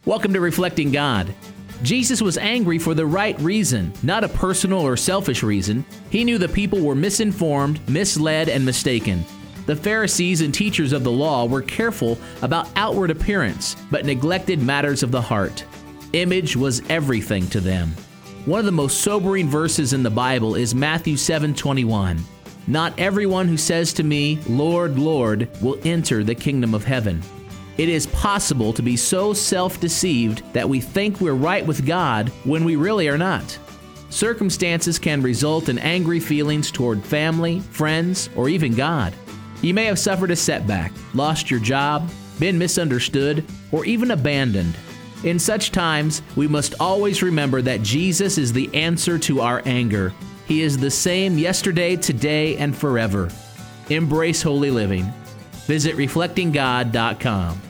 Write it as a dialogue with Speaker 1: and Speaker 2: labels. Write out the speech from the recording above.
Speaker 1: Welcome to Reflecting God. Jesus was angry for the right reason, not a personal or selfish reason. He knew the people were misinformed, misled, and mistaken. The Pharisees and teachers of the law were careful about outward appearance, but neglected matters of the heart. Image was everything to them. One of the most sobering verses in the Bible is Matthew 7:21. Not everyone who says to me, Lord, Lord, will enter the kingdom of heaven. It is possible to be so self-deceived that we think we're right with God when we really are not. Circumstances can result in angry feelings toward family, friends, or even God. You may have suffered a setback, lost your job, been misunderstood, or even abandoned. In such times, we must always remember that Jesus is the answer to our anger. He is the same yesterday, today, and forever. Embrace holy living. Visit reflectinggod.com.